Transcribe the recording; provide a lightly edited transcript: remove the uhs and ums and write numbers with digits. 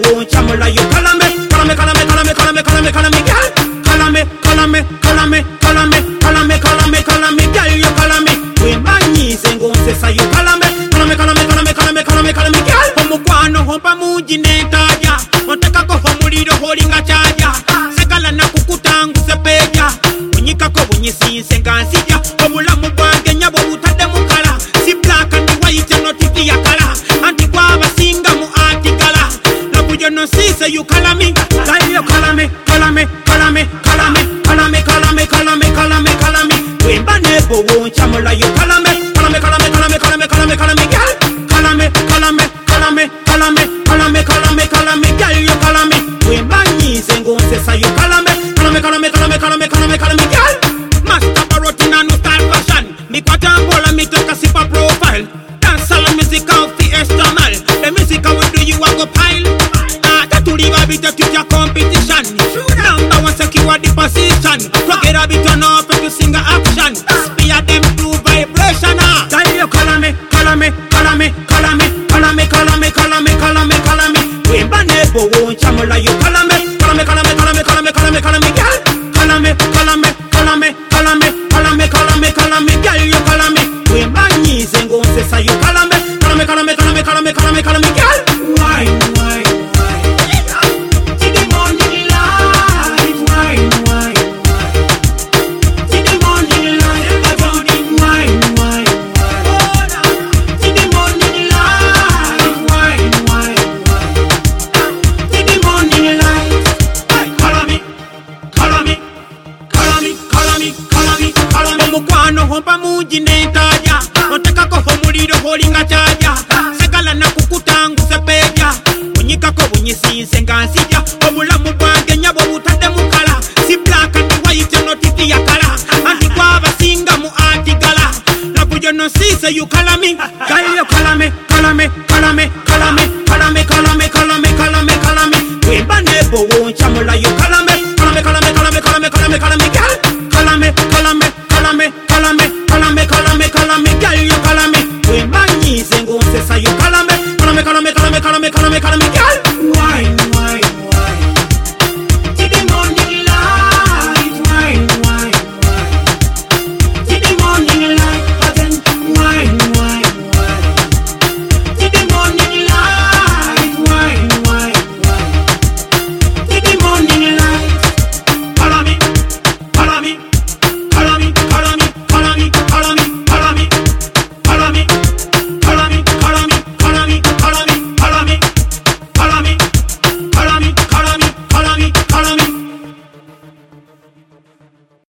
won't chamula you. Kalame, kalame, kalame, kalame, kalame, kalame, kalame, girl. Kalame, kalame, kalame, kalame, kalame, kalame, kalame, girl, you kalame. We manyi sengo sesa you kalame, kalame, kalame, kalame, kalame, kalame, kalame, girl. Omukwano hompa muji netaja, otaka ko homuliro holinga chaja. Sekala na kukutangu sepeja, unyika ko bunyisinse ngansija. Omulamu bwange nyabo butadde mukala, si black and white no tiki ya kala. Anti kwaba singa mu artikala, nakujo no sise you kalame, girl you kalame, kalame, kalame, kalame, kalame, kalame, kalame, kalame, kalame. Wemba nebo won't chamula you kalame, kalame, kalame, kalame, kalame, kalame, kalame, girl. Kalame, kalame, kalame, kalame, kalame, kalame, kalame, girl you kalame. Wemba nyize ngonsesa you kalame, kalame, kalame, kalame, kalame, kalame, kalame, girl. Master Barotina no style fashion, me kwatambola me toka sipa profile. Dance all music out the external, the music I will do you a go pile. Tatuliva bit to your competition. Number one secure the position. Forget a bit on up to sing a action. Spear them through vibration. Tell you kalame, kalame, kalame, kalame, kalame, kalame, kalame, kalame, kalame. Wemba nebo won't chamula you kalame, kalame, kalame, kalame, kalame, kalame, kalame, girl. Kalame, kalame, kalame, kalame, kalame, kalame, kalame, girl you kalame. Wemba nyize ngonsesa you kalame, kalame, kalame, kalame, kalame, kalame, kalame, girl. Wine, wine. Omukwano hompa muji netaja, otaka ko homuliro holinga chaja. Sekala na kukutangu sepeja, unyika ko bunyisinse ngansi